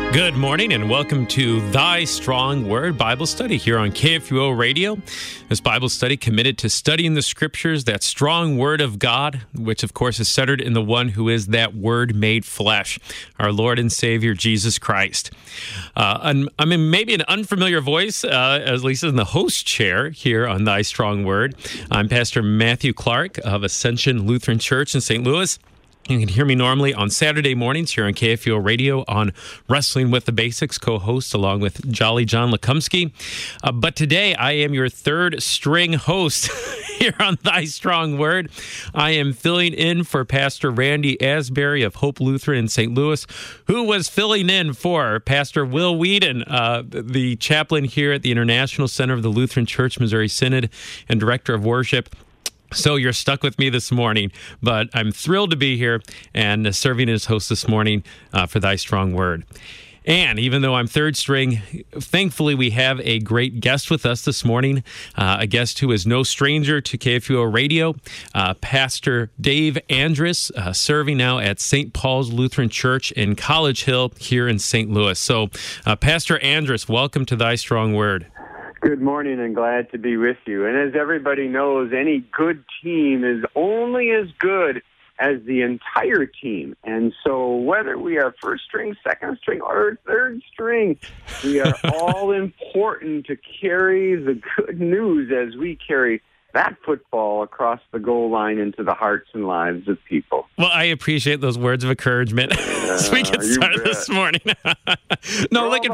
Good morning and welcome to Thy Strong Word Bible Study here on KFUO Radio. This Bible study committed to studying the Scriptures, that strong Word of God, which of course is centered in the one who is that Word made flesh, our Lord and Savior, Jesus Christ. I'm in maybe an unfamiliar voice, at least in the host chair here on Thy Strong Word. I'm Pastor Matthew Clark of Ascension Lutheran Church in St. Louis. You can hear me normally on Saturday mornings here on KFUO Radio on Wrestling with the Basics, co-host along with Jolly John Lekumsky. But today I am your third string host here on Thy Strong Word. I am filling in for Pastor Randy Asbury of Hope Lutheran in St. Louis, who was filling in for Pastor Will Whedon, the chaplain here at the International Center of the Lutheran Church Missouri Synod and Director of Worship. So you're stuck with me this morning, but I'm thrilled to be here and serving as host this morning for Thy Strong Word. And even though I'm third string, thankfully we have a great guest with us this morning, a guest who is no stranger to KFUO Radio, Pastor Dave Andrus, serving now at St. Paul's Lutheran Church in College Hill here in St. Louis. So Pastor Andrus, welcome to Thy Strong Word. Good morning and glad to be with you. And as everybody knows, any good team is only as good as the entire team. And so whether we are first string, second string, or third string, we are all important to carry the good news as we carry that football across the goal line into the hearts and lives of people. Well, I appreciate those words of encouragement as we get started this morning. Throw him a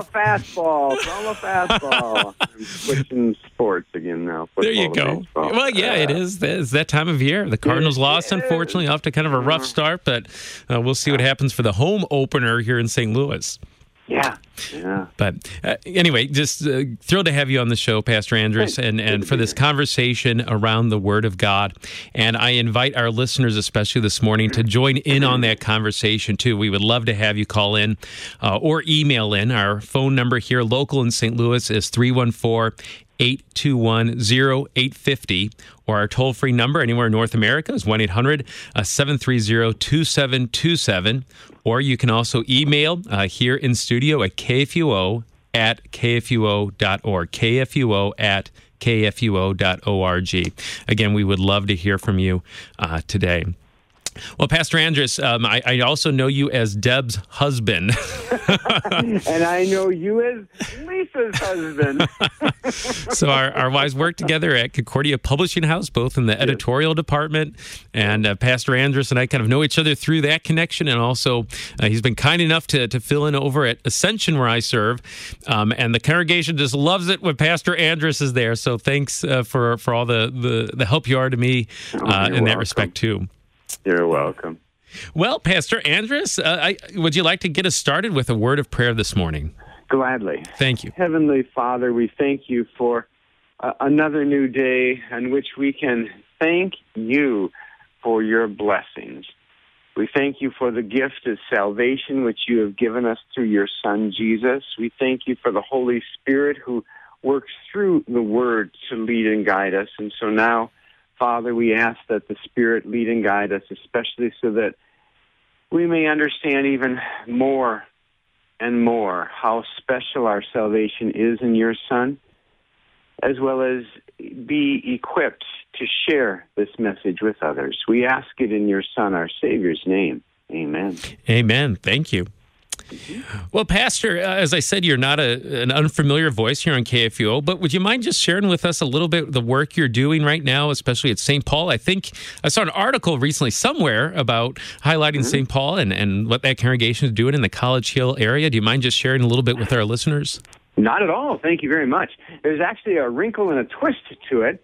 fastball. I'm switching sports again now. There you go. Well, yeah, it is. It's that time of year. The Cardinals lost, unfortunately, off to kind of a rough start, but we'll see what happens for the home opener here in St. Louis. Yeah. But anyway, just thrilled to have you on the show, Pastor Andrus, and for this conversation around the Word of God. And I invite our listeners, especially this morning, to join in on that conversation, too. We would love to have you call in or email in. Our phone number here, local in St. Louis, is 314-821-0850, or our toll-free number anywhere in North America is 1-800-730-2727. Or you can also email here in studio at kfuo@kfuo.org, kfuo@kfuo.org. Again, we would love to hear from you today. Well, Pastor Andrus, I also know you as Deb's husband. And I know you as Lisa's husband. So our wives work together at Concordia Publishing House, both in the editorial department. And Pastor Andrus and I kind of know each other through that connection. And also, he's been kind enough to fill in over at Ascension, where I serve. And the congregation just loves it when Pastor Andrus is there. So thanks for all the help you are to me in that respect, too. You're welcome. Well, Pastor Andrus, would you like to get us started with a word of prayer this morning? Gladly. Thank you. Heavenly Father, we thank you for another new day in which we can thank you for your blessings. We thank you for the gift of salvation which you have given us through your Son, Jesus. We thank you for the Holy Spirit who works through the Word to lead and guide us. And so now, Father, we ask that the Spirit lead and guide us, especially so that we may understand even more and more how special our salvation is in your Son, as well as be equipped to share this message with others. We ask it in your Son, our Savior's name. Amen. Amen. Thank you. Well, Pastor, as I said, you're not an unfamiliar voice here on KFUO, but would you mind just sharing with us a little bit the work you're doing right now, especially at St. Paul? I think I saw an article recently somewhere about highlighting St. Paul and what that congregation is doing in the College Hill area. Do you mind just sharing a little bit with our listeners? Not at all. Thank you very much. There's actually a wrinkle and a twist to it.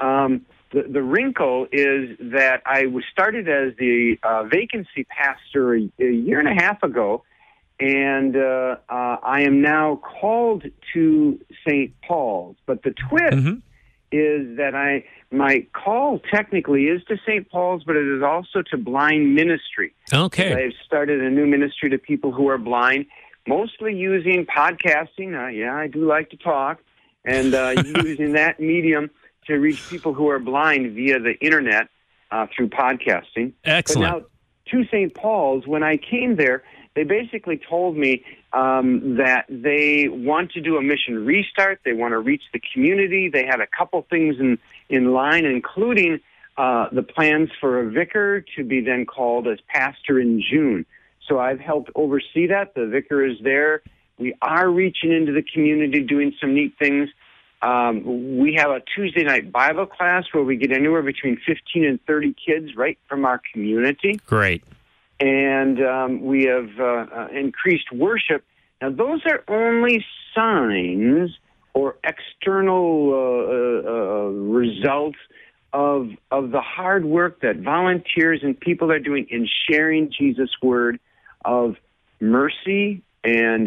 The wrinkle is that I was started as the vacancy pastor a year and a half ago, and I am now called to St. Paul's. But the twist is that my call technically is to St. Paul's, but it is also to blind ministry. Okay. I've started a new ministry to people who are blind, mostly using podcasting. I do like to talk, and using that medium to reach people who are blind via the internet through podcasting. Excellent. But now, to St. Paul's, when I came there, they basically told me that they want to do a mission restart. They want to reach the community. They had a couple things in line, including the plans for a vicar to be then called as pastor in June. So I've helped oversee that. The vicar is there. We are reaching into the community, doing some neat things. We have a Tuesday night Bible class where we get anywhere between 15 and 30 kids right from our community. Great. And we have increased worship. Now, those are only signs or external results of the hard work that volunteers and people are doing in sharing Jesus' word of mercy and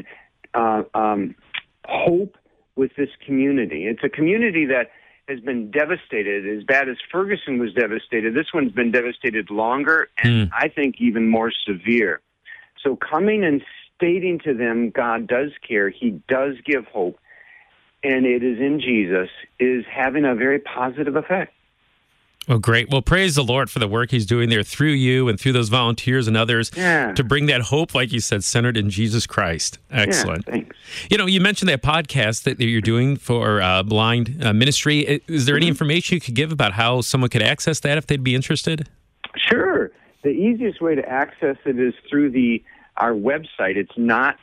hope with this community. It's a community that has been devastated. As bad as Ferguson was devastated, this one's been devastated longer and I think even more severe. So coming and stating to them, God does care, He does give hope, and it is in Jesus, is having a very positive effect. Well, great. Well, praise the Lord for the work He's doing there through you and through those volunteers and others to bring that hope, like you said, centered in Jesus Christ. Excellent. Yeah, thanks. You know, you mentioned that podcast that you're doing for blind ministry. Is there any information you could give about how someone could access that if they'd be interested? Sure. The easiest way to access it is through our website. It's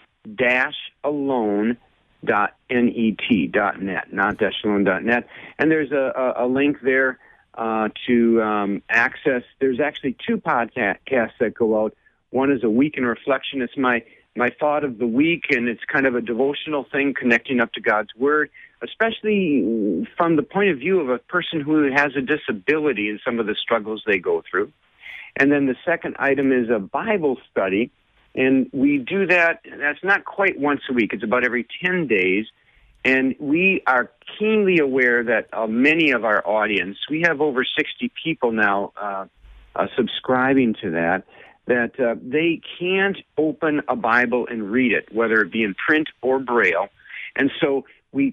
not-alone.net, not-alone.net. And there's a link there to access. There's actually two podcasts that go out. One is a week in reflection. It's my thought of the week, and it's kind of a devotional thing connecting up to God's Word, especially from the point of view of a person who has a disability and some of the struggles they go through. And then the second item is a Bible study, and we do that. That's not quite once a week. It's about every 10 days. And we are keenly aware that many of our audience, we have over 60 people now subscribing to that they can't open a Bible and read it, whether it be in print or Braille. And so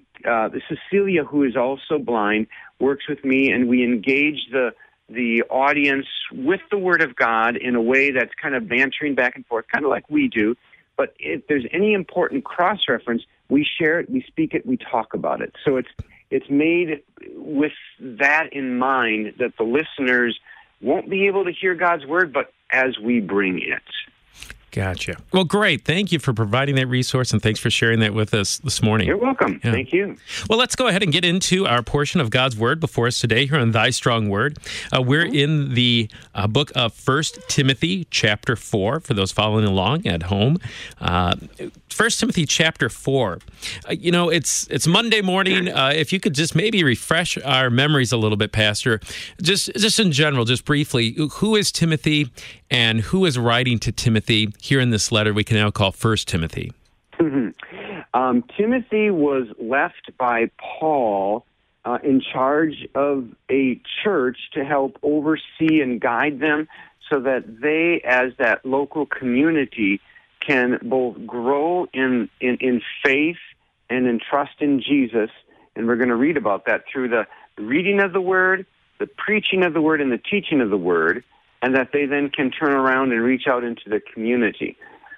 Cecilia, who is also blind, works with me, and we engage the audience with the Word of God in a way that's kind of bantering back and forth, kind of like we do. But if there's any important cross-reference, we share it, we speak it, we talk about it. So it's made with that in mind, that the listeners won't be able to hear God's Word, but as we bring it. Gotcha. Well, great. Thank you for providing that resource, and thanks for sharing that with us this morning. You're welcome. Yeah. Thank you. Well, let's go ahead and get into our portion of God's Word before us today here on Thy Strong Word. We're in the book of 1 Timothy chapter 4, for those following along at home. 1 Timothy chapter 4. It's Monday morning. If you could just maybe refresh our memories a little bit, Pastor, just in general, just briefly, who is Timothy and who is writing to Timothy here in this letter we can now call 1 Timothy? Mm-hmm. Timothy was left by Paul in charge of a church to help oversee and guide them so that they, as that local community, can both grow in faith and in trust in Jesus. And we're going to read about that through the reading of the Word, the preaching of the Word, and the teaching of the Word, and that they then can turn around and reach out into the community.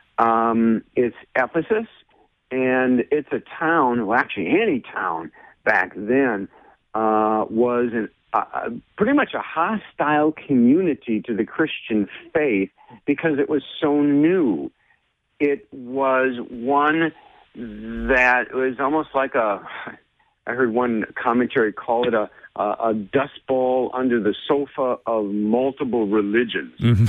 It's Ephesus, and it's a town, well, actually any town back then, was pretty much a hostile community to the Christian faith because it was so new. It was one that was almost like I heard one commentary call it a dust ball under the sofa of multiple religions. Mm-hmm.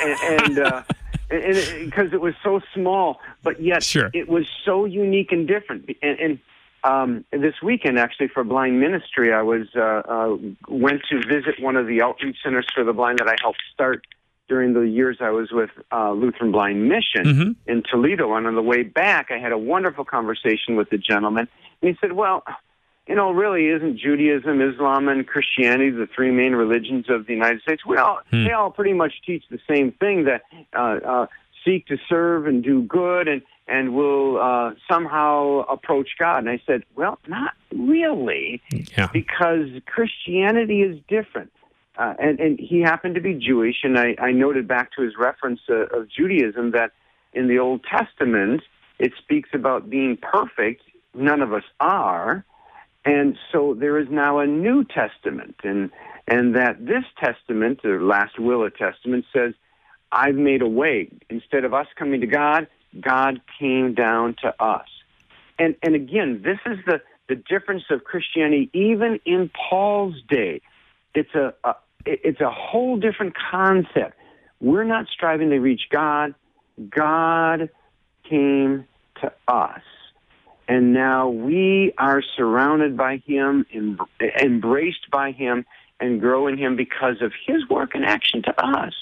and because it was so small, but yet It was so unique and different. And this weekend, actually, for blind ministry, I went to visit one of the outreach centers for the blind that I helped start during the years I was with Lutheran Blind Mission in Toledo. And on the way back, I had a wonderful conversation with the gentleman. And he said, well, really, isn't Judaism, Islam, and Christianity the three main religions of the United States? Well, they all pretty much teach the same thing, that seek to serve and do good and will somehow approach God. And I said, well, not really, because Christianity is different. And he happened to be Jewish, and I noted back to his reference of Judaism that in the Old Testament, it speaks about being perfect. None of us are. And so there is now a New Testament, and that this testament, the last will of Testament, says, I've made a way. Instead of us coming to God, God came down to us. And again, this is the difference of Christianity, even in Paul's day. It's a whole different concept. We're not striving to reach God. God came to us. And now we are surrounded by him, embraced by him, and grow in him because of his work and action to us.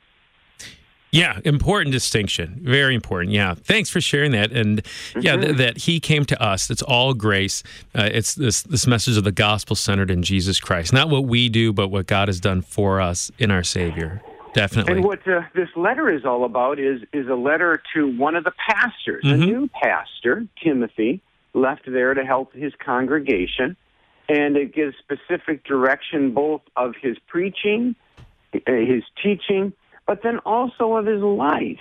Yeah, important distinction. Very important. Yeah. Thanks for sharing that. And yeah, that he came to us. It's all grace. It's this message of the gospel centered in Jesus Christ. Not what we do, but what God has done for us in our Savior. Definitely. And what this letter is all about is a letter to one of the pastors, a new pastor, Timothy, left there to help his congregation. And it gives specific direction both of his preaching, his teaching, but then also of his life.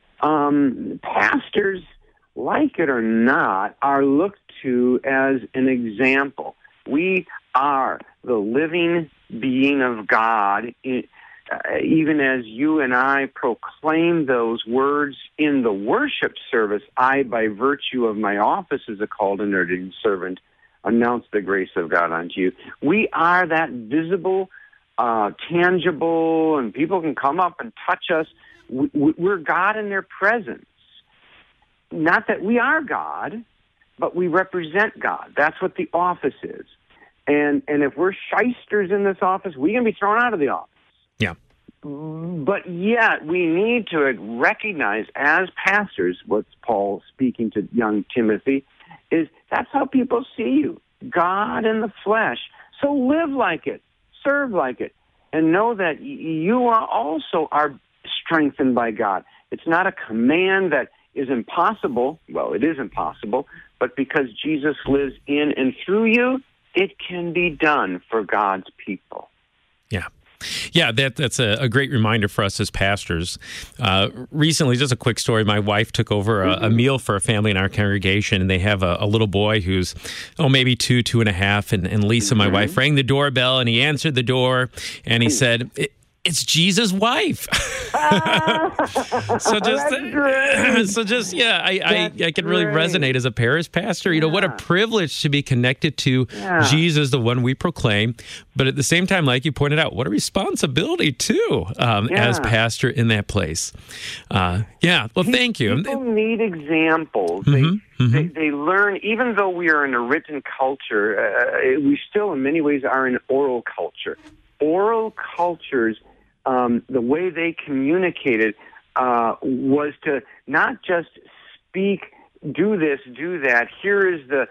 Pastors, like it or not, are looked to as an example. We are the living being of God, even as you and I proclaim those words in the worship service. I, by virtue of my office as a called and ordained servant, announce the grace of God unto you. We are that visible, tangible, and people can come up and touch us. We're God in their presence. Not that we are God, but we represent God. That's what the office is. And if we're shysters in this office, we're going to be thrown out of the office. Yeah. But yet we need to recognize as pastors, what's Paul speaking to young Timothy, is that's how people see you, God in the flesh. So live like it. Serve like it, and know that you are strengthened by God. It's not a command that is impossible. Well, it is impossible, but because Jesus lives in and through you, it can be done for God's people. Yeah. Yeah, that's a great reminder for us as pastors. Recently, just a quick story, my wife took over a meal for a family in our congregation, and they have a little boy who's, maybe 2.5, and Lisa, my wife, rang the doorbell, and he answered the door, and he said, it's Jesus' wife. So I can really resonate as a parish pastor. You know, what a privilege to be connected to Jesus, the one we proclaim. But at the same time, like you pointed out, what a responsibility too, as pastor in that place. Well, thank you. People need examples. They learn, even though we are in a written culture, we still in many ways are an oral culture. Oral cultures, the way they communicated was to not just speak, do this, do that. Here is the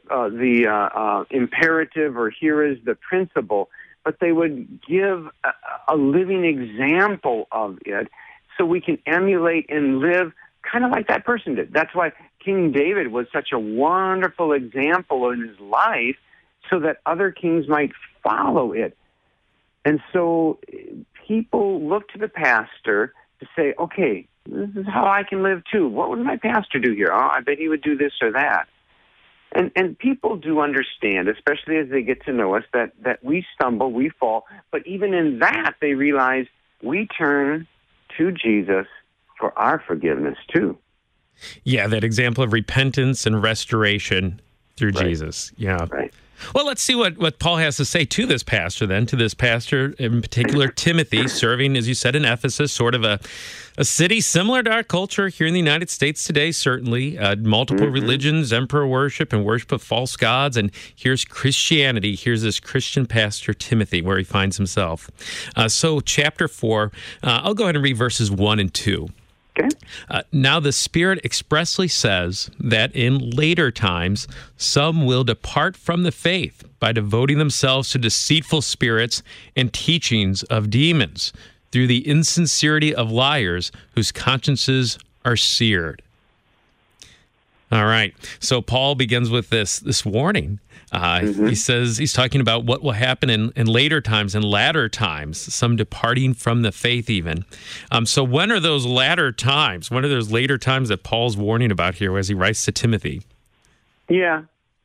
imperative, or here is the principle. But they would give a living example of it, so we can emulate and live kind of like that person did. That's why King David was such a wonderful example in his life, so that other kings might follow it. And so people look to the pastor to say, okay, this is how I can live too. What would my pastor do here? I bet he would do this or that. And people do understand, especially as they get to know us, that we stumble, we fall. But even in that, they realize we turn to Jesus for our forgiveness too. Yeah, that example of repentance and restoration through Jesus. Yeah. Right. Well, let's see what Paul has to say to this pastor in particular, Timothy, serving, as you said, in Ephesus, sort of a city similar to our culture here in the United States today, certainly. Multiple religions, emperor worship, and worship of false gods. And here's Christianity. Here's this Christian pastor, Timothy, where he finds himself. So chapter 4, I'll go ahead and read verses 1 and 2. Now the Spirit expressly says that in later times some will depart from the faith by devoting themselves to deceitful spirits and teachings of demons, through the insincerity of liars whose consciences are seared. All right. So Paul begins with this warning. He says he's talking about what will happen in later times, in latter times, some departing from the faith even. So when are those latter times? When are those later times that Paul's warning about here as he writes to Timothy? Yeah.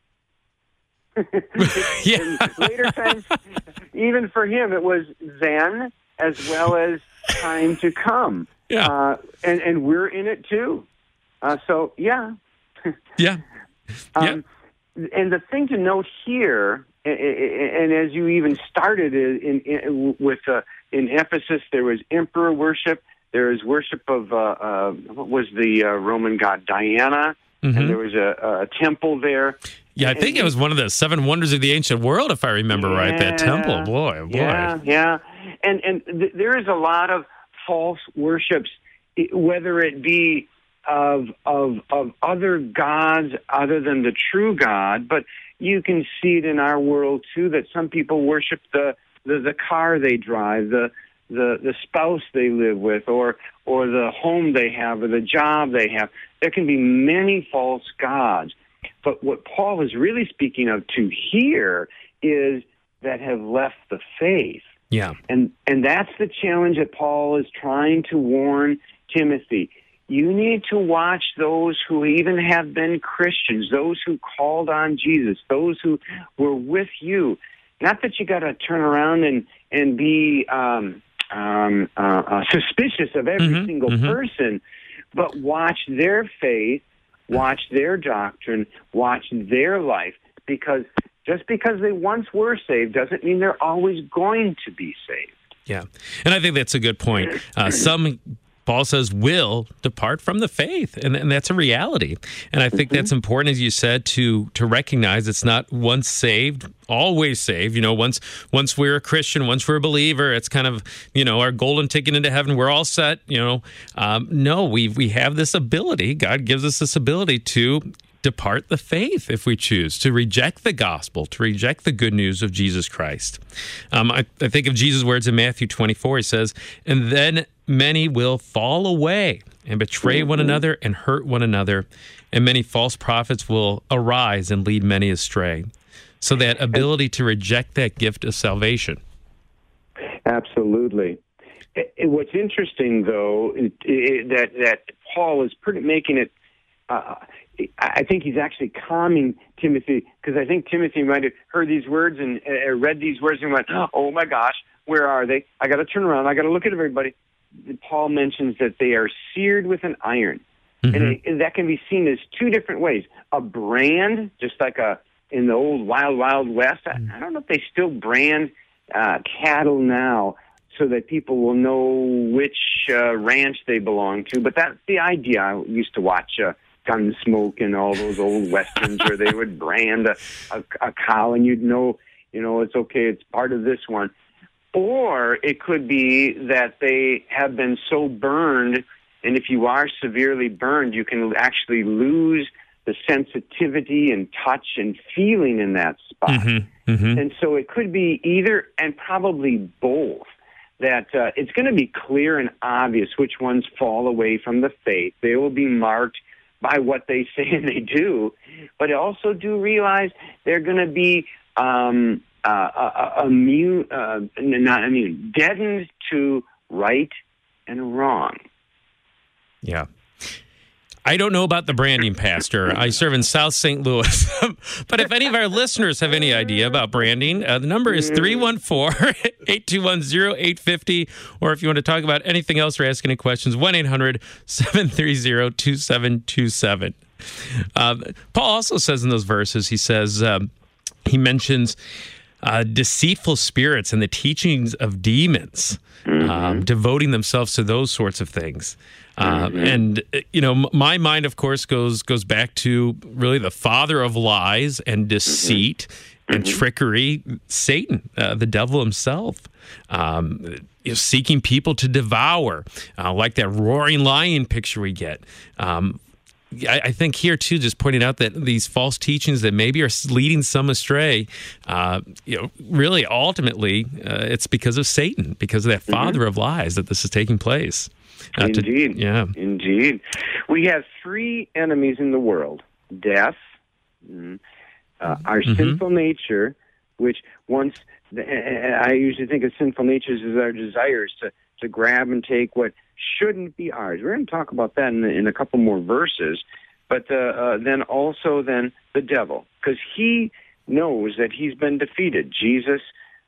Yeah. Later times, even for him, it was then as well as time to come. Yeah. And we're in it too. So, yeah. Yeah. And the thing to note here, and as you even started in Ephesus, there was emperor worship. There was worship of what was the Roman god Diana, and there was a temple there. Yeah, I think it was one of the 7 wonders of the ancient world, if I remember right. That temple, boy. Yeah. And there is a lot of false worships, whether it be of other gods other than the true God, but you can see it in our world too, that some people worship the car they drive, the spouse they live with, or the home they have, or the job they have. There can be many false gods. But what Paul is really speaking of to here is that have left the faith. Yeah. And that's the challenge that Paul is trying to warn Timothy. You need to watch those who even have been Christians, those who called on Jesus, those who were with you. Not that you got to turn around and be suspicious of every single person, but watch their faith, watch their doctrine, watch their life, because just because they once were saved doesn't mean they're always going to be saved. Yeah, and I think that's a good point. Some, Paul says, will depart from the faith, and that's a reality. And I think that's important, as you said, to recognize it's not once saved, always saved. Once we're a Christian, once we're a believer, it's kind of, our golden ticket into heaven. We're all set. No, we have this ability. God gives us this ability to depart the faith if we choose, to reject the gospel, to reject the good news of Jesus Christ. I think of Jesus' words in Matthew 24. He says, "And then many will fall away and betray one another and hurt one another, and many false prophets will arise and lead many astray." So that ability to reject that gift of salvation. Absolutely. What's interesting, though, that Paul is making it. I think he's actually calming Timothy, because I think Timothy might have heard these words and read these words and went, "Oh my gosh, where are they? I got to turn around. I got to look at everybody." Paul mentions that they are seared with an iron, and that can be seen as 2 different ways. A brand, just like in the old Wild West. I don't know if they still brand cattle now, so that people will know which ranch they belong to. But that's the idea. I used to watch Gunsmoke and all those old westerns where they would brand a cow, and you'd know, it's okay, it's part of this one. Or it could be that they have been so burned, and if you are severely burned, you can actually lose the sensitivity and touch and feeling in that spot. And so it could be either, and probably both, that it's going to be clear and obvious which ones fall away from the faith. They will be marked by what they say and they do, but also do realize they're going to be deadened to right and wrong. Yeah. I don't know about the branding, Pastor. I serve in South St. Louis. But if any of our listeners have any idea about branding, the number is 314-821-0850. Or if you want to talk about anything else or ask any questions, 1-800-730-2727. Paul also says in those verses, he mentions deceitful spirits and the teachings of demons, devoting themselves to those sorts of things. And, my mind, of course, goes back to really the father of lies and deceit and trickery, Satan, the devil himself, seeking people to devour, like that roaring lion picture we get. I think here, too, just pointing out that these false teachings that maybe are leading some astray, really, ultimately, it's because of Satan, because of that father of lies that this is taking place. Indeed. Indeed. We have 3 enemies in the world. death, our sinful nature, which once, I usually think of sinful natures as our desires to grab and take what shouldn't be ours. We're going to talk about that in a couple more verses. But then the devil, because he knows that he's been defeated. Jesus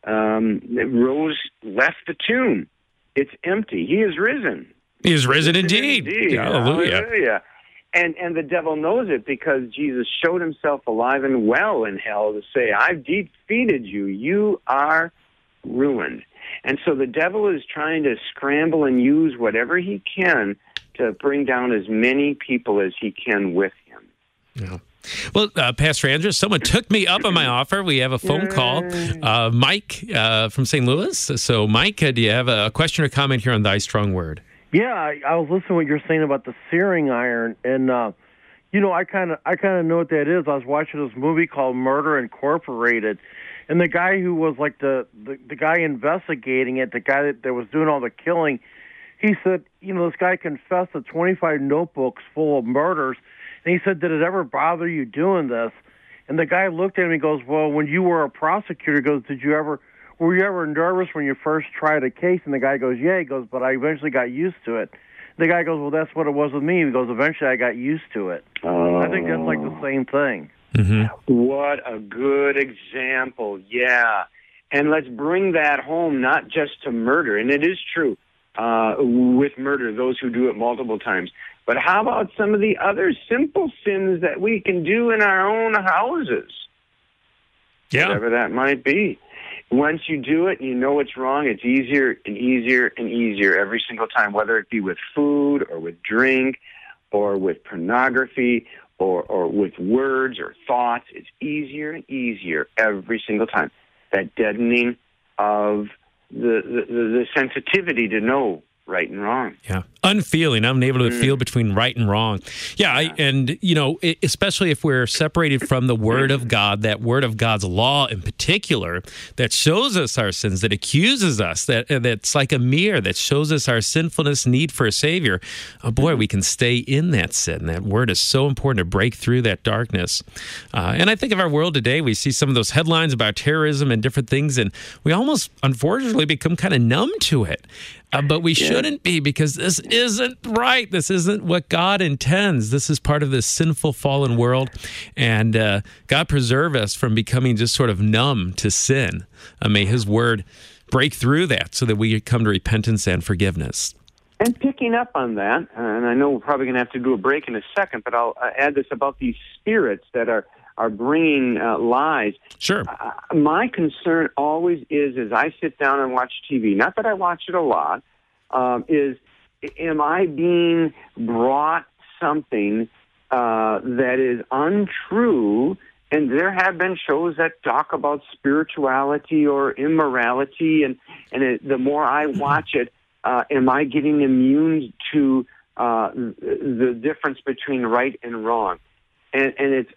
rose, left the tomb. It's empty. He is risen. He is risen indeed. Hallelujah. Hallelujah. And the devil knows it because Jesus showed himself alive and well in hell to say, I've defeated you. You are ruined. And so the devil is trying to scramble and use whatever he can to bring down as many people as he can with him. Yeah. Well, Pastor Andrew, someone took me up on my offer. We have a phone call. Mike from St. Louis. So, Mike, do you have a question or comment here on Thy Strong Word? Yeah, I was listening to what you're saying about the searing iron, and I kind of know what that is. I was watching this movie called Murder Incorporated, and the guy who was like the guy investigating it, the guy that was doing all the killing, he said, this guy confessed to 25 notebooks full of murders, and he said, did it ever bother you doing this? And the guy looked at him and goes, well, when you were a prosecutor, he goes, were you ever nervous when you first tried a case? And the guy goes, yeah. He goes, but I eventually got used to it. The guy goes, well, that's what it was with me. He goes, eventually I got used to it. I think that's like the same thing. Mm-hmm. What a good example. Yeah. And let's bring that home, not just to murder. And it is true with murder, those who do it multiple times. But how about some of the other simple sins that we can do in our own houses? Yeah. Whatever that might be. Once you do it and you know it's wrong, it's easier and easier and easier every single time, whether it be with food or with drink or with pornography or with words or thoughts. It's easier and easier every single time. That deadening of the sensitivity to know right and wrong. Yeah. Unfeeling, unable to feel between right and wrong. Yeah, especially if we're separated from the Word of God, that Word of God's law in particular, that shows us our sins, that accuses us, that's like a mirror that shows us our sinfulness, need for a Savior. Oh boy, we can stay in that sin. That Word is so important to break through that darkness. And I think of our world today, we see some of those headlines about terrorism and different things, and we almost, unfortunately, become kind of numb to it. But we shouldn't be, because this isn't right. This isn't what God intends. This is part of this sinful, fallen world. And God preserve us from becoming just sort of numb to sin. May His Word break through that so that we come to repentance and forgiveness. And picking up on that, and I know we're probably going to have to do a break in a second, but I'll add this about these spirits that are bringing lies. Sure. My concern always is, as I sit down and watch TV, not that I watch it a lot, is, am I being brought something that is untrue? And there have been shows that talk about spirituality or immorality, and the more I watch it, am I getting immune to the difference between right and wrong? And it's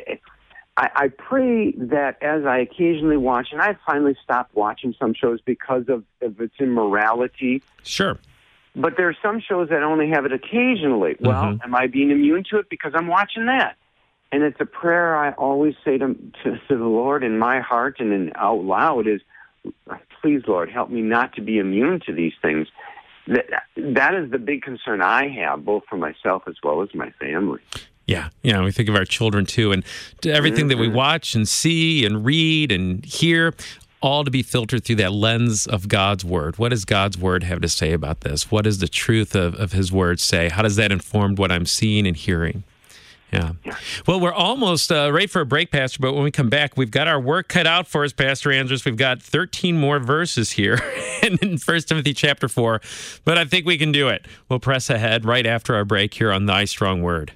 I pray that as I occasionally watch, and I've finally stopped watching some shows because of its immorality. Sure. But there are some shows that only have it occasionally. Well, am I being immune to it because I'm watching that? And it's a prayer I always say to the Lord in my heart and out loud is, please, Lord, help me not to be immune to these things. That is the big concern I have, both for myself as well as my family. Yeah, we think of our children too, and everything that we watch and see and read and hear, all to be filtered through that lens of God's Word. What does God's Word have to say about this? What does the truth of His Word say? How does that inform what I'm seeing and hearing? Yeah. Well, we're almost ready for a break, Pastor, but when we come back, we've got our work cut out for us, Pastor Andrus. We've got 13 more verses here in 1 Timothy chapter 4, but I think we can do it. We'll press ahead right after our break here on Thy Strong Word.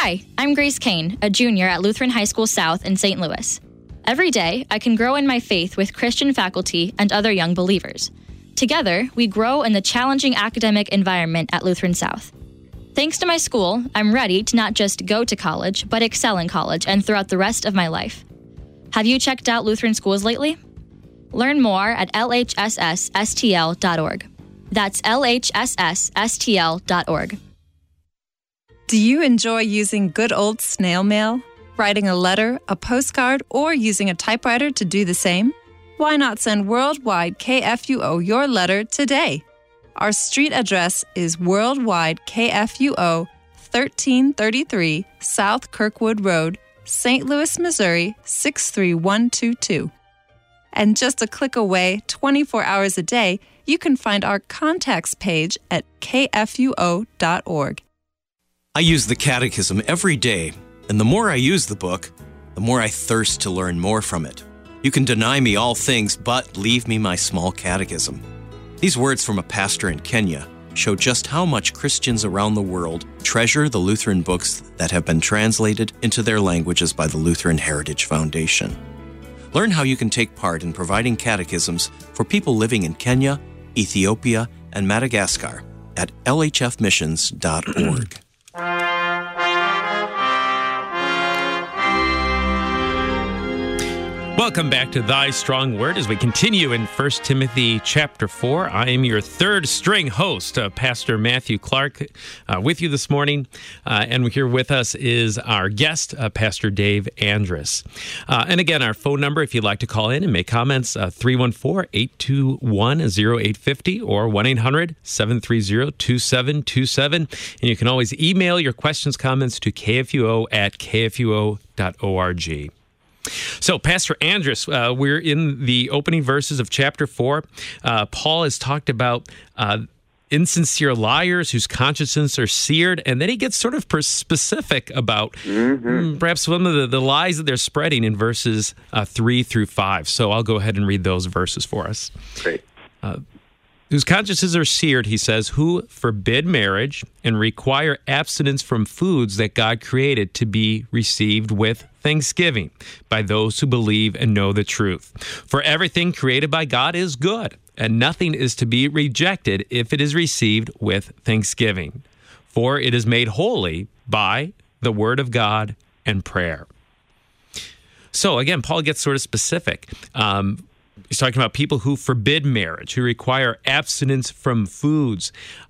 Hi, I'm Grace Kane, a junior at Lutheran High School South in St. Louis. Every day, I can grow in my faith with Christian faculty and other young believers. Together, we grow in the challenging academic environment at Lutheran South. Thanks to my school, I'm ready to not just go to college, but excel in college and throughout the rest of my life. Have you checked out Lutheran schools lately? Learn more at lhssstl.org. That's lhssstl.org. Do you enjoy using good old snail mail? Writing a letter, a postcard, or using a typewriter to do the same? Why not send Worldwide KFUO your letter today? Our street address is Worldwide KFUO, 1333 South Kirkwood Road, St. Louis, Missouri, 63122. And just a click away, 24 hours a day, you can find our contacts page at kfuo.org. I use the Catechism every day, and the more I use the book, the more I thirst to learn more from it. You can deny me all things, but leave me my small catechism. These words from a pastor in Kenya show just how much Christians around the world treasure the Lutheran books that have been translated into their languages by the Lutheran Heritage Foundation. Learn how you can take part in providing catechisms for people living in Kenya, Ethiopia, and Madagascar at lhfmissions.org. Welcome back to Thy Strong Word as we continue in 1 Timothy chapter 4. I am your third string host, Pastor Matthew Clark, with you this morning. And here with us is our guest, Pastor Dave Andrus. And again, our phone number, if you'd like to call in and make comments, 314-821-0850 or 1-800-730-2727. And you can always email your questions, comments to kfuo@kfuo.org. So, Pastor Andrus, we're in the opening verses of chapter 4. Paul has talked about insincere liars whose consciences are seared, and then he gets sort of specific about perhaps some of the lies that they're spreading in verses 3 through 5. So I'll go ahead and read those verses for us. Great. Whose consciences are seared, he says, who forbid marriage and require abstinence from foods that God created to be received with thanksgiving by those who believe and know the truth. For everything created by God is good, and nothing is to be rejected if it is received with thanksgiving. For it is made holy by the word of God and prayer. So again, Paul gets sort of specific. He's talking about people who forbid marriage, who require abstinence from foods.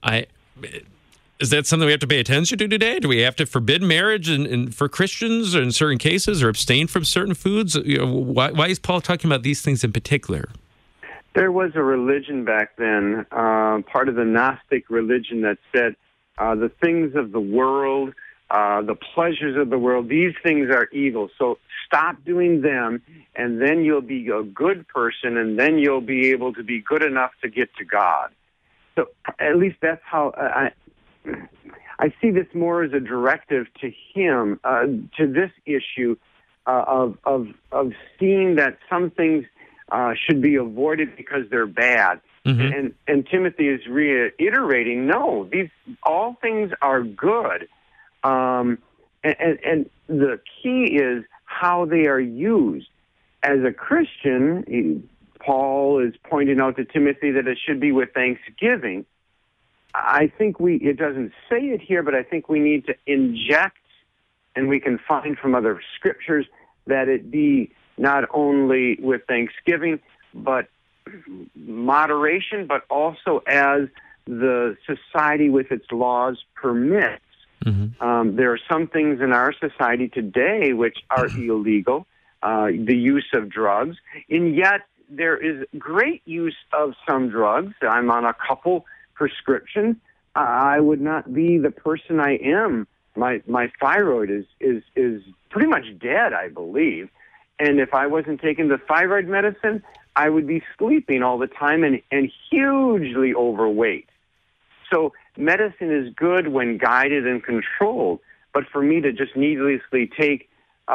Is that something we have to pay attention to today? Do we have to forbid marriage for Christians in certain cases, or abstain from certain foods? Why is Paul talking about these things in particular? There was a religion back then, part of the Gnostic religion, that said the things of the world, the pleasures of the world, these things are evil. So stop doing them, and then you'll be a good person, and then you'll be able to be good enough to get to God. So at least that's how I see this more as a directive to him, to this issue of seeing that some things should be avoided because they're bad. Mm-hmm. And Timothy is reiterating, no, all things are good. And the key is how they are used. As a Christian, Paul is pointing out to Timothy that it should be with thanksgiving. I think it doesn't say it here, but I think we need to inject, and we can find from other scriptures, that it be not only with thanksgiving, but moderation, but also as the society with its laws permits. Mm-hmm. There are some things in our society today which are illegal, the use of drugs, and yet there is great use of some drugs. I'm on a couple prescriptions. I would not be the person I am. My thyroid is pretty much dead, I believe. And if I wasn't taking the thyroid medicine, I would be sleeping all the time and hugely overweight. So medicine is good when guided and controlled, but for me to just needlessly take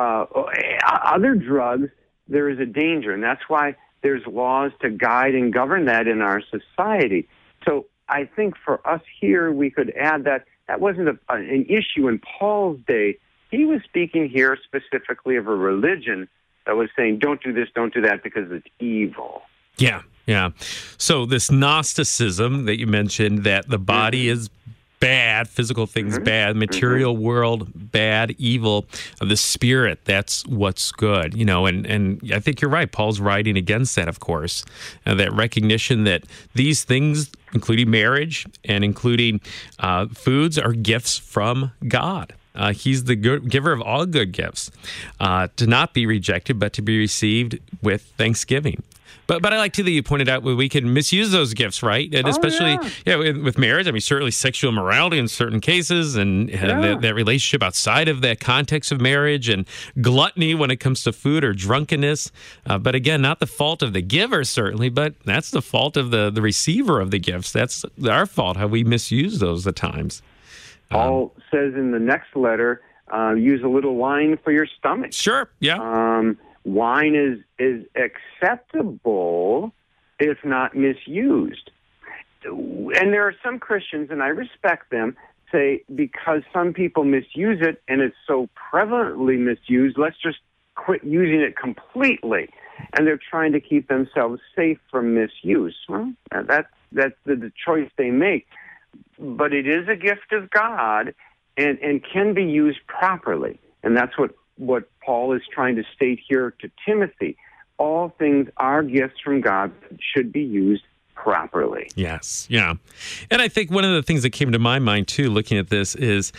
other drugs, there is a danger, and that's why there's laws to guide and govern that in our society. So I think for us here, we could add that That wasn't an issue in Paul's day. He was speaking here specifically of a religion that was saying, don't do this, don't do that, because it's evil. Yeah, yeah. So this Gnosticism that you mentioned, that the body is bad, physical things bad, material world bad, evil, the spirit, that's what's good, and I think you're right. Paul's writing against that, of course, that recognition that these things, including marriage and including foods, are gifts from God. He's the giver of all good gifts, to not be rejected, but to be received with thanksgiving. But I like, too, that you pointed out we can misuse those gifts, right? And especially with marriage. I mean, certainly sexual immorality in certain cases, and that relationship outside of that context of marriage, and gluttony when it comes to food or drunkenness. But again, not the fault of the giver, certainly, but that's the fault of the receiver of the gifts. That's our fault, how we misuse those at times. Paul says in the next letter, use a little wine for your stomach. Sure, yeah. Wine is acceptable if not misused. And there are some Christians, and I respect them, say because some people misuse it and it's so prevalently misused, let's just quit using it completely. And they're trying to keep themselves safe from misuse. Well, that's the choice they make. But it is a gift of God and can be used properly. And that's what Paul is trying to state here to Timothy. All things are gifts from God that should be used properly. Yes, yeah. And I think one of the things that came to my mind, too, looking at this, is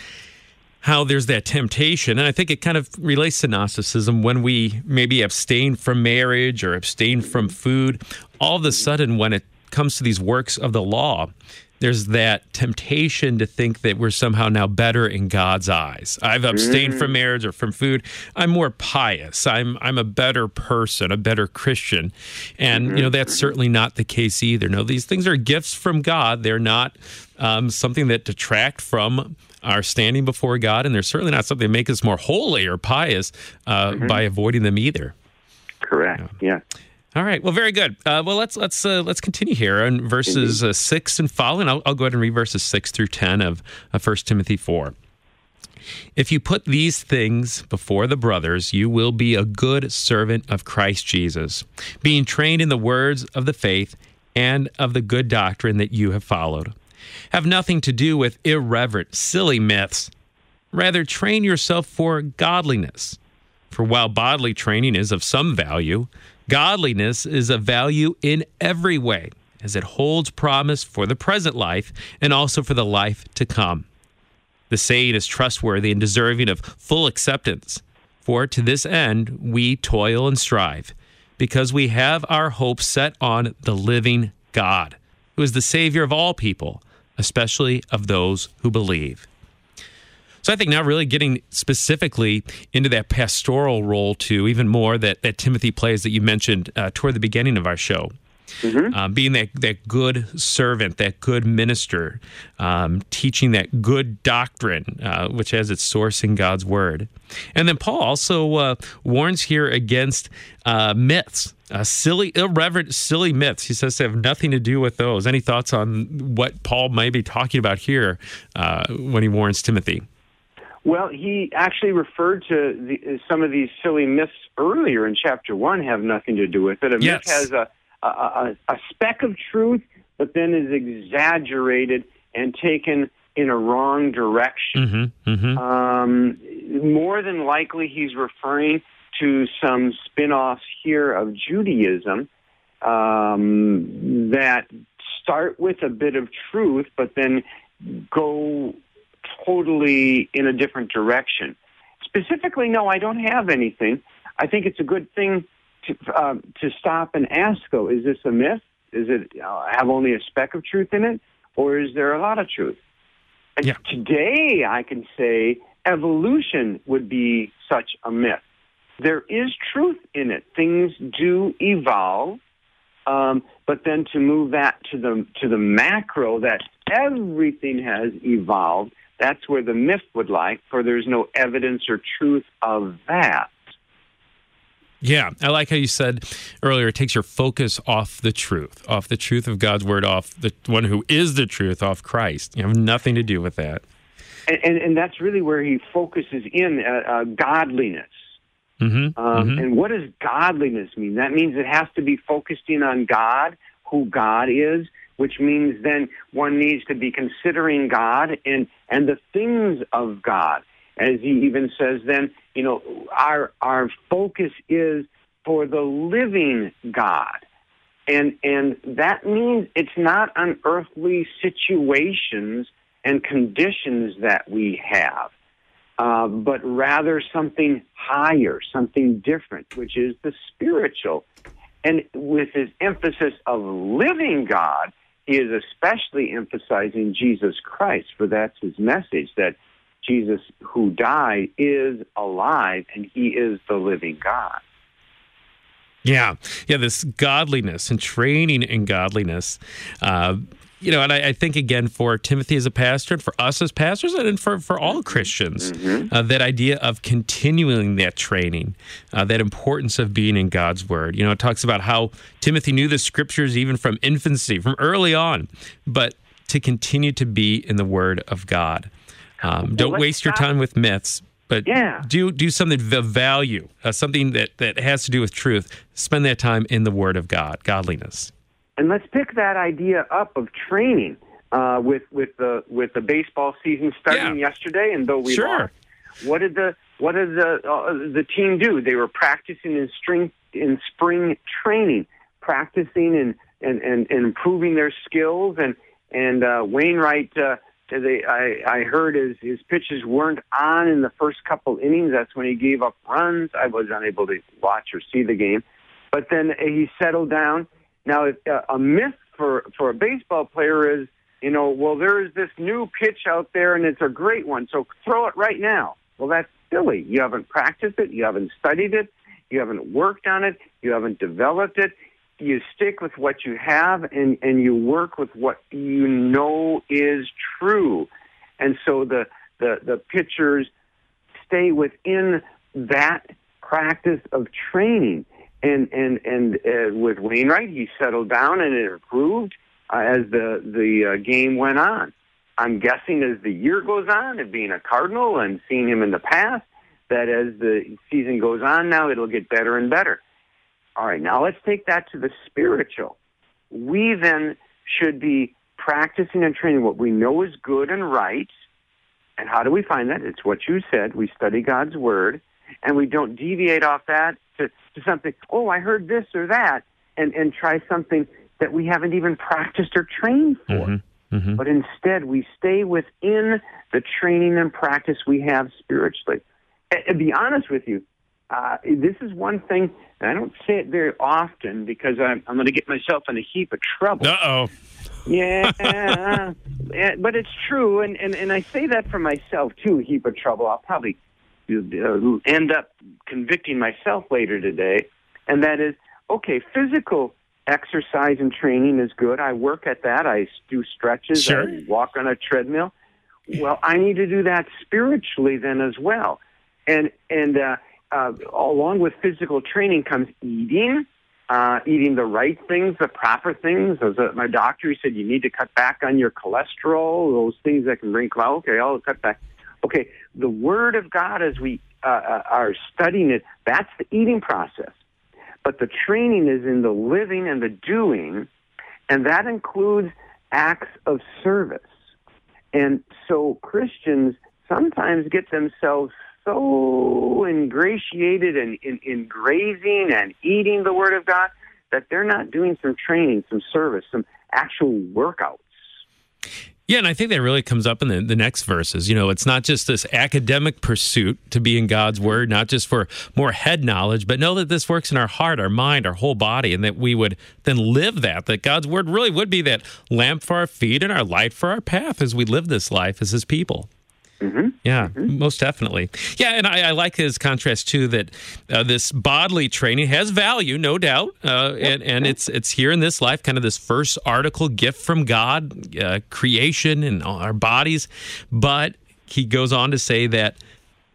how there's that temptation, and I think it kind of relates to Gnosticism, when we maybe abstain from marriage or abstain from food, all of a sudden when it comes to these works of the law, there's that temptation to think that we're somehow now better in God's eyes. I've abstained from marriage or from food. I'm more pious. I'm a better person, a better Christian. And, that's certainly not the case either. No, these things are gifts from God. They're not something that detract from our standing before God, and they're certainly not something that make us more holy or pious by avoiding them either. Correct, yeah. All right. Well, very good. Well, let's continue here on verses 6 and following. I'll go ahead and read verses 6 through 10 of 1 Timothy 4. If you put these things before the brothers, you will be a good servant of Christ Jesus, being trained in the words of the faith and of the good doctrine that you have followed. Have nothing to do with irreverent, silly myths. Rather, train yourself for godliness. For while bodily training is of some value, godliness is of value in every way, as it holds promise for the present life and also for the life to come. The saying is trustworthy and deserving of full acceptance. For to this end we toil and strive, because we have our hope set on the living God, who is the Savior of all people, especially of those who believe. So I think now really getting specifically into that pastoral role, too, even more that Timothy plays that you mentioned toward the beginning of our show. Being that good servant, that good minister, teaching that good doctrine, which has its source in God's Word. And then Paul also warns here against myths, irreverent, silly myths. He says to have nothing to do with those. Any thoughts on what Paul might be talking about here when he warns Timothy? Well, he actually referred to some of these silly myths earlier in chapter 1 have nothing to do with it. A myth has a speck of truth, but then is exaggerated and taken in a wrong direction. More than likely, he's referring to some spin-offs here of Judaism that start with a bit of truth, but then go totally in a different direction. Specifically, no, I don't have anything. I think it's a good thing to stop and ask, though, is this a myth? Is it have only a speck of truth in it, or is there a lot of truth? Yeah. Today, I can say evolution would be such a myth. There is truth in it. Things do evolve, but then to move that to the macro, that everything has evolved, that's where the myth would lie, for there's no evidence or truth of that. Yeah, I like how you said earlier, it takes your focus off the truth of God's Word, off the one who is the truth, off Christ. You have nothing to do with that. And that's really where he focuses in godliness. And what does godliness mean? That means it has to be focused in on God, who God is, which means then one needs to be considering God and the things of God. As he even says then, our focus is for the living God. And that means it's not on earthly situations and conditions that we have, but rather something higher, something different, which is the spiritual. And with his emphasis of living God, he is especially emphasizing Jesus Christ, for that's his message, that Jesus who died is alive, and he is the living God. Yeah, this godliness and training in godliness. And I think, again, for Timothy as a pastor and for us as pastors and for all Christians, that idea of continuing that training, that importance of being in God's Word. It talks about how Timothy knew the Scriptures even from infancy, from early on, but to continue to be in the Word of God. Don't waste your time with myths, but do something of value, something that has to do with truth. Spend that time in the Word of God, godliness. And let's pick that idea up of training with the baseball season starting yesterday. And though we lost, what did the team do? They were practicing in spring training, practicing and improving their skills. And Wainwright, I heard his pitches weren't on in the first couple innings. That's when he gave up runs. I was unable to watch or see the game, but then he settled down. Now, a myth for a baseball player is, there is this new pitch out there and it's a great one, so throw it right now. Well, that's silly. You haven't practiced it. You haven't studied it. You haven't worked on it. You haven't developed it. You stick with what you have and you work with what you know is true. And so the pitchers stay within that practice of training. And with Wainwright, he settled down and it improved as the game went on. I'm guessing as the year goes on, and being a Cardinal and seeing him in the past, that as the season goes on now, it'll get better and better. All right, now let's take that to the spiritual. We then should be practicing and training what we know is good and right. And how do we find that? It's what you said. We study God's Word, and we don't deviate off that to something, I heard this or that, and try something that we haven't even practiced or trained for. But instead, we stay within the training and practice we have spiritually. And to be honest with you, this is one thing, and I don't say it very often because I'm going to get myself in a heap of trouble. Uh-oh. Yeah, but it's true, and I say that for myself, too, a heap of trouble. I'll probably end up convicting myself later today, and that is, physical exercise and training is good. I work at that. I do stretches. Sure. I walk on a treadmill. Well, I need to do that spiritually then as well. And along with physical training comes eating the right things, the proper things. As my doctor, he said, you need to cut back on your cholesterol, those things that can bring cholesterol. Okay, I'll cut back. Okay, the Word of God, as we are studying it, that's the eating process. But the training is in the living and the doing, and that includes acts of service. And so Christians sometimes get themselves so ingratiated in grazing and eating the Word of God that they're not doing some training, some service, some actual workouts. Yeah, and I think that really comes up in the next verses. It's not just this academic pursuit to be in God's Word, not just for more head knowledge, but know that this works in our heart, our mind, our whole body, and that we would then live that God's Word really would be that lamp for our feet and our light for our path as we live this life as His people. Yeah, most definitely. Yeah, and I like his contrast, too, that this bodily training has value, no doubt, and it's here in this life, kind of this first article gift from God, creation and our bodies. But he goes on to say that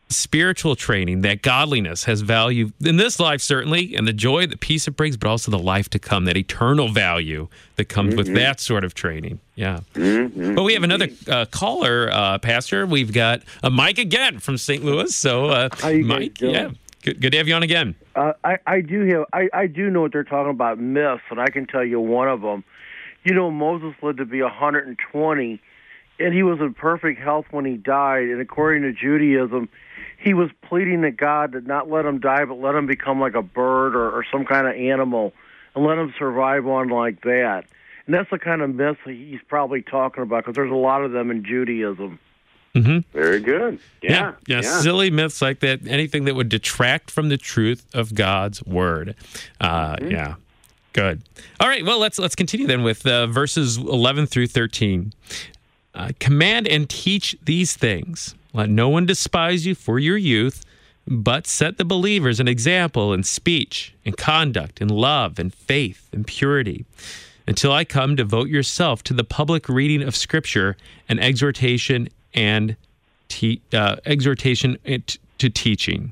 spiritual training, that godliness has value in this life, certainly, and the joy, the peace it brings, but also the life to come, that eternal value that comes with that sort of training. Yeah. But we have another caller, Pastor. We've got Mike again from St. Louis. So, Mike, yeah, good to have you on again. I do know what they're talking about, myths, and I can tell you one of them. You know, Moses lived to be 120, and he was in perfect health when he died. And according to Judaism, he was pleading to God to not let him die, but let him become like a bird or some kind of animal, and let him survive on like that. And that's the kind of myth he's probably talking about, because there's a lot of them in Judaism. Very good. Yeah. Silly myths like that, anything that would detract from the truth of God's word. Yeah, good. All right, well, let's continue then with verses 11 through 13. Command and teach these things. Let no one despise you for your youth, but set the believers an example in speech, in conduct, in love, in faith, in purity. Until I come, devote yourself to the public reading of Scripture and exhortation and exhortation to teaching.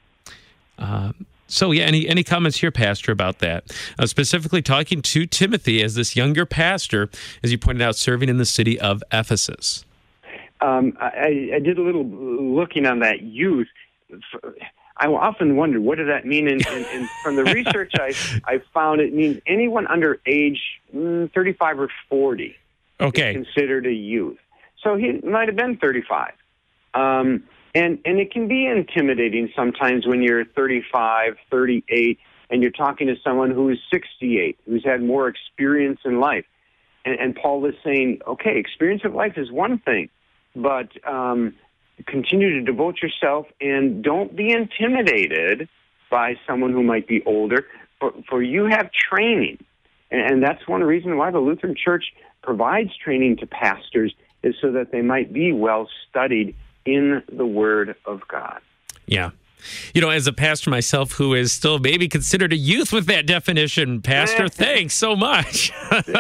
So, yeah, any comments here, Pastor, about that? Specifically talking to Timothy as this younger pastor, as you pointed out, serving in the city of Ephesus. I did a little looking on that youth. I often wonder, what does that mean? And from the research I found, it means anyone under age 35 or 40 is considered a youth. So he might have been 35. And it can be intimidating sometimes when you're 35, 38, and you're talking to someone who is 68, who's had more experience in life. And Paul is saying, okay, experience of life is one thing, but continue to devote yourself and don't be intimidated by someone who might be older, for you have training. And that's one reason why the Lutheran Church provides training to pastors, is so that they might be well studied in the Word of God. Yeah. You know, as a pastor myself who is still maybe considered a youth with that definition, Pastor, thanks so much.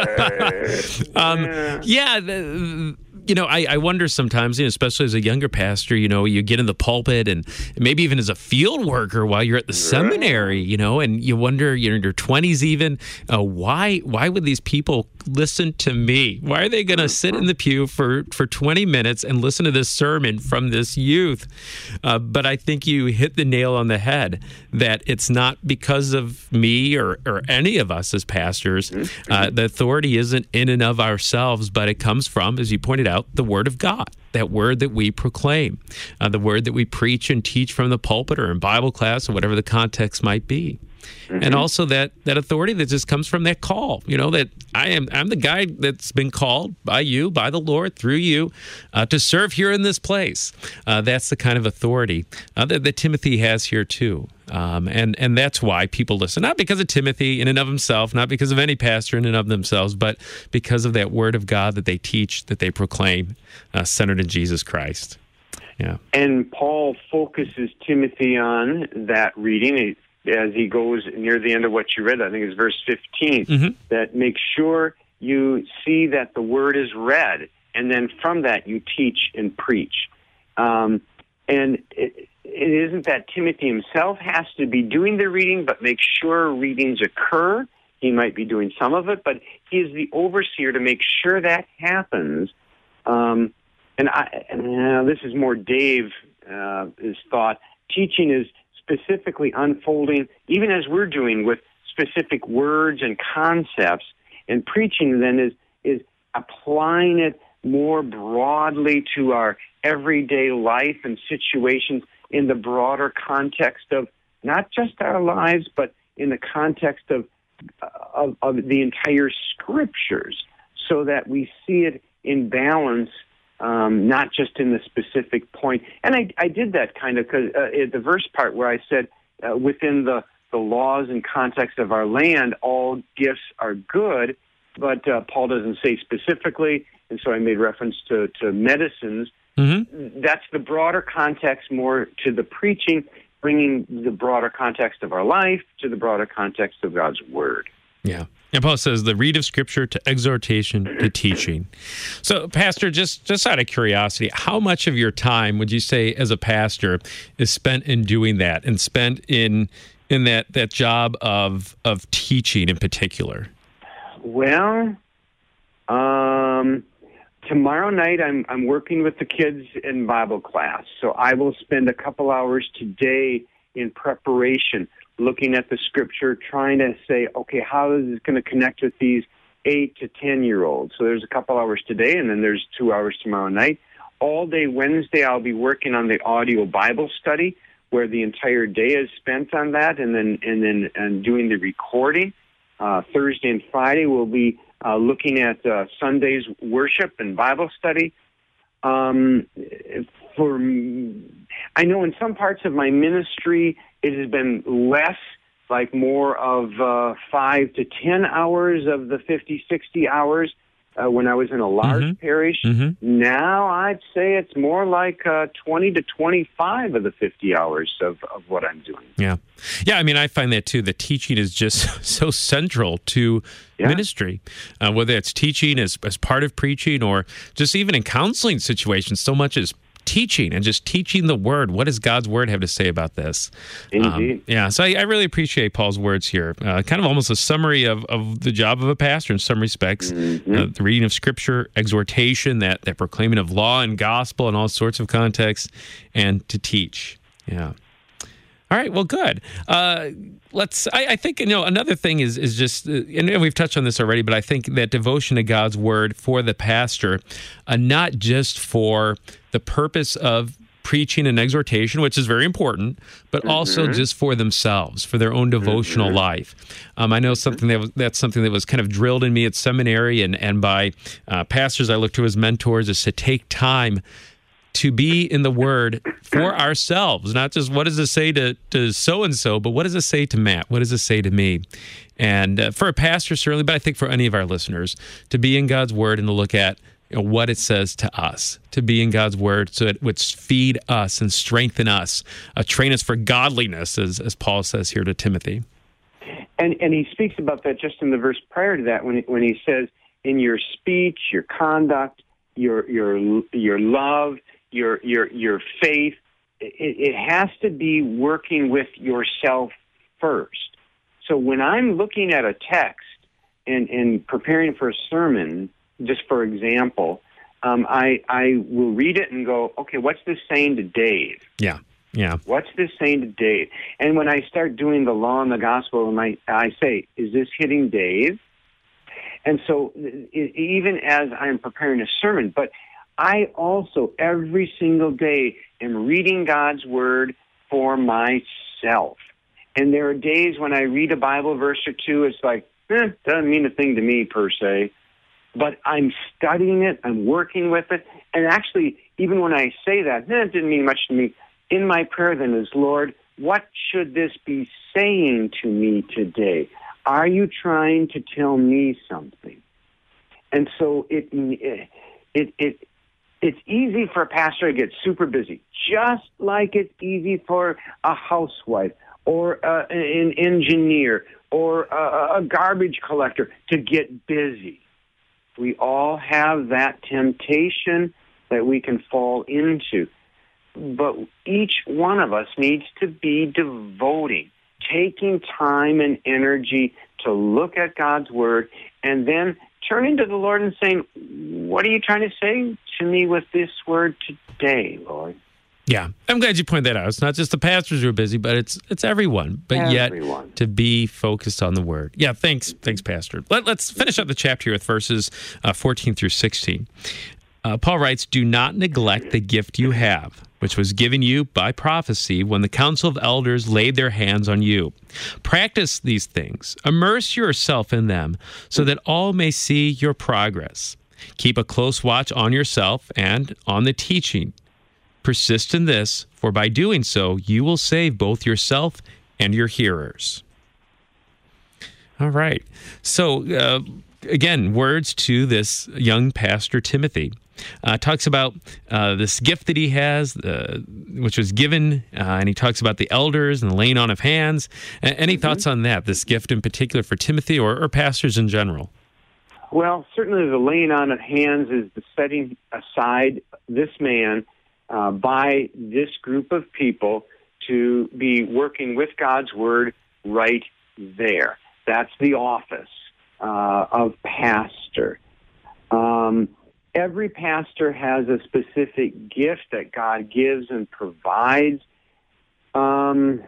You know, I wonder sometimes, especially as a younger pastor, you get in the pulpit and maybe even as a field worker while you're at the seminary, and you wonder, in your 20s even, why would these people listen to me? Why are they going to sit in the pew for 20 minutes and listen to this sermon from this youth? But I think you hit the nail on the head, that it's not because of me or any of us as pastors. The authority isn't in and of ourselves, but it comes from, as you pointed out, the Word of God, that word that we proclaim, the word that we preach and teach from the pulpit or in Bible class or whatever the context might be. And also that authority that just comes from that call, that I'm the guy that's been called by you, by the Lord, through you, to serve here in this place. That's the kind of authority that Timothy has here too. And that's why people listen, not because of Timothy in and of himself, not because of any pastor in and of themselves, but because of that word of God that they teach, that they proclaim, centered in Jesus Christ. Yeah. And Paul focuses Timothy on that reading as he goes near the end of what you read. I think it's verse 15, that make sure you see that the word is read, and then from that you teach and preach. And it isn't that Timothy himself has to be doing the reading, but make sure readings occur. He might be doing some of it, but he is the overseer to make sure that happens. And this is more Dave's thought. Teaching is specifically unfolding, even as we're doing, with specific words and concepts. And preaching then is applying it more broadly to our everyday life and situations in the broader context of not just our lives, but in the context of the entire Scriptures, so that we see it in balance, not just in the specific point. And I did that kind of because the verse part where I said within the laws and context of our land, all gifts are good, but Paul doesn't say specifically, and so I made reference to medicines. That's the broader context, more to the preaching, bringing the broader context of our life to the broader context of God's Word. Yeah. And Paul says the read of Scripture to exhortation to teaching. So, Pastor, just out of curiosity, how much of your time would you say as a pastor is spent in doing that and spent in that job of teaching in particular? Well, tomorrow night I'm working with the kids in Bible class, so I will spend a couple hours today in preparation, looking at the Scripture, trying to say, okay, how is this going to connect with these 8 to 10-year-olds? So there's a couple hours today, and then there's 2 hours tomorrow night. All day Wednesday, I'll be working on the audio Bible study, where the entire day is spent on that, and then doing the recording. Thursday and Friday, we'll be looking at Sunday's worship and Bible study. I know in some parts of my ministry, it has been less, like more of 5 to 10 hours of the 50, 60 hours when I was in a large parish. Now I'd say it's more like 20 to 25 of the 50 hours of what I'm doing. Yeah. I mean, I find that too. The teaching is just so central to ministry, whether it's teaching as part of preaching or just even in counseling situations. So much is teaching and just teaching the Word. What does God's Word have to say about this? Indeed. So I really appreciate Paul's words here. Kind of almost a summary of the job of a pastor in some respects. The reading of Scripture, exhortation, that proclaiming of law and gospel in all sorts of contexts, and to teach. Yeah. All right, well, good. I think, another thing is just, and we've touched on this already, but I think that devotion to God's Word for the pastor, not just for the purpose of preaching and exhortation, which is very important, but also just for themselves, for their own devotional life. I know that's something that was kind of drilled in me at seminary and by pastors I look to as mentors, is to take time to be in the Word for ourselves, not just what does it say to so-and-so, but what does it say to Matt? What does it say to me? And for a pastor, certainly, but I think for any of our listeners, to be in God's Word and to look at what it says to us, to be in God's Word so it would feed us and strengthen us, train us for godliness, as Paul says here to Timothy. And he speaks about that just in the verse prior to that when he says, in your speech, your conduct, your love, your faith, it has to be working with yourself first. So when I'm looking at a text and preparing for a sermon, just for example, I will read it and go, okay, what's this saying to Dave? Yeah. What's this saying to Dave? And when I start doing the law and the gospel, I say, is this hitting Dave? And so even as I'm preparing a sermon, but I also, every single day, am reading God's Word for myself. And there are days when I read a Bible verse or two, it's like, doesn't mean a thing to me per se. But I'm studying it, I'm working with it. And actually, even when I say that, it didn't mean much to me. In my prayer then is, Lord, what should this be saying to me today? Are you trying to tell me something? And so it's easy for a pastor to get super busy, just like it's easy for a housewife or an engineer or a garbage collector to get busy. We all have that temptation that we can fall into. But each one of us needs to be devoting, taking time and energy to look at God's Word, and then turning to the Lord and saying, what are you trying to say to me with this word today, Lord? Yeah, I'm glad you pointed that out. It's not just the pastors who are busy, but it's everyone. But everyone. Yet to be focused on the Word. Yeah, thanks, Pastor. Let's finish up the chapter here with verses 14 through 16. Paul writes, do not neglect the gift you have, which was given you by prophecy when the council of elders laid their hands on you. Practice these things. Immerse yourself in them so that all may see your progress. Keep a close watch on yourself and on the teaching. Persist in this, for by doing so, you will save both yourself and your hearers. All right. So again, words to this young pastor, Timothy. Talks about this gift that he has, which was given, and he talks about the elders and the laying on of hands. Any thoughts on that, this gift in particular for Timothy or pastors in general? Well, certainly the laying on of hands is the setting aside this man by this group of people to be working with God's Word right there. That's the office of pastor. Every pastor has a specific gift that God gives and provides. I'm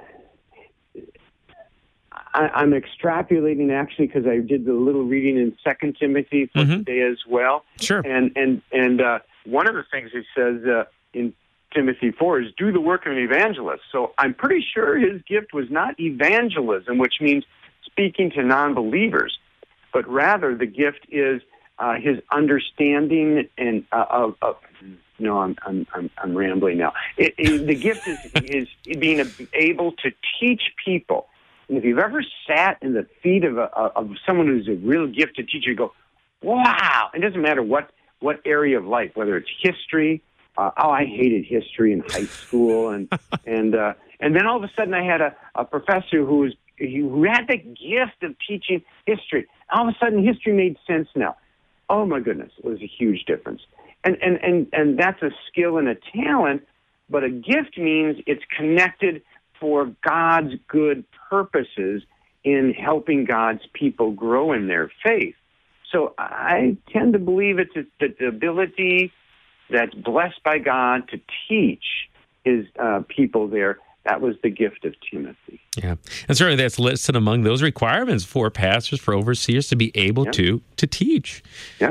extrapolating, actually, because I did the little reading in 2 Timothy for today as well. Sure. And one of the things he says in Timothy 4 is do the work of an evangelist. So I'm pretty sure his gift was not evangelism, which means speaking to non-believers, but rather the gift is his understanding and I'm rambling now. The gift is being able to teach people. And if you've ever sat in the feet of someone who's a real gifted teacher, you go, wow! It doesn't matter what area of life, whether it's history. I hated history in high school, and then all of a sudden I had a professor who had the gift of teaching history. All of a sudden, history made sense now. Oh my goodness, it was a huge difference. And that's a skill and a talent, but a gift means it's connected for God's good purposes in helping God's people grow in their faith. So I tend to believe it's the ability that's blessed by God to teach his people there. That was the gift of Timothy. Yeah, and certainly that's listed among those requirements for pastors, for overseers to be able to teach.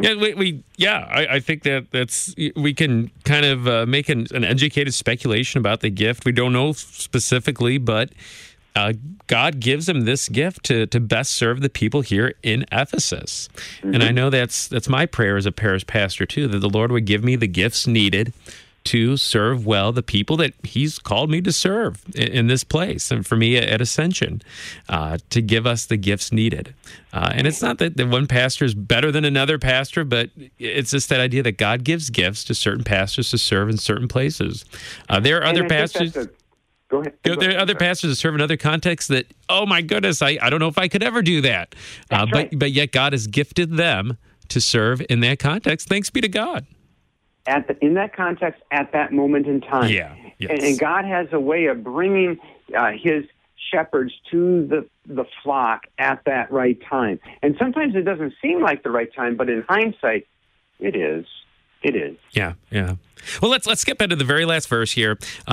Yeah, I think that's we can kind of make an educated speculation about the gift. We don't know specifically, but God gives him this gift to best serve the people here in Ephesus. And I know that's my prayer as a parish pastor too, that the Lord would give me the gifts needed to serve well the people that he's called me to serve in this place, and for me at Ascension, to give us the gifts needed. And it's not that one pastor is better than another pastor, but it's just that idea that God gives gifts to certain pastors to serve in certain places. There are other pastors... Go ahead. There are other pastors that serve in other contexts that, oh my goodness, I don't know if I could ever do that. But yet God has gifted them to serve in that context. Thanks be to God. In that context, at that moment in time. Yeah. Yes. And God has a way of bringing his shepherds to the flock at that right time. And sometimes it doesn't seem like the right time, but in hindsight, it is. It is. Yeah. Well, let's skip into the very last verse here.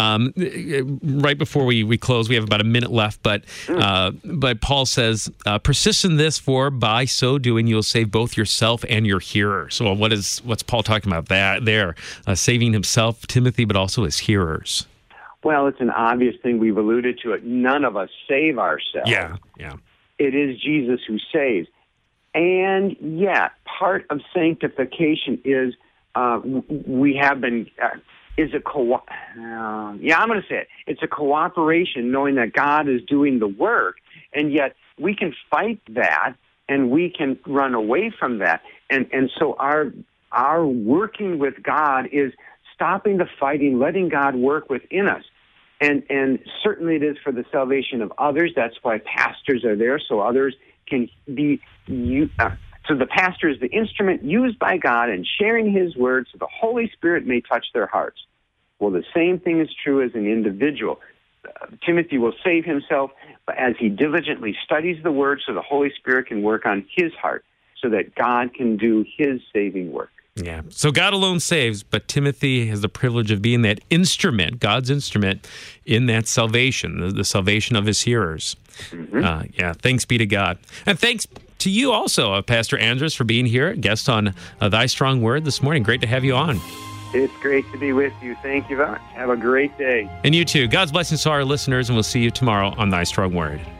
Right before we close, we have about a minute left, but Paul says, persist in this, for by so doing you'll save both yourself and your hearers. So what's Paul talking about that there? Saving himself, Timothy, but also his hearers. Well, it's an obvious thing. We've alluded to it. None of us save ourselves. Yeah. It is Jesus who saves. And yet, part of sanctification is we have been, I'm going to say it. It's a cooperation, knowing that God is doing the work, and yet we can fight that, and we can run away from that. And so our working with God is stopping the fighting, letting God work within us. And certainly it is for the salvation of others. That's why pastors are there, so others can be... So the pastor is the instrument used by God in sharing his word so the Holy Spirit may touch their hearts. Well, the same thing is true as an individual. Timothy will save himself as he diligently studies the word so the Holy Spirit can work on his heart so that God can do his saving work. Yeah. So God alone saves, but Timothy has the privilege of being that instrument, God's instrument, in that salvation, the salvation of his hearers. Thanks be to God. And thanks to you also, Pastor Andrus, for being here, guest on Thy Strong Word this morning. Great to have you on. It's great to be with you. Thank you very much. Have a great day. And you too. God's blessings to our listeners, and we'll see you tomorrow on Thy Strong Word.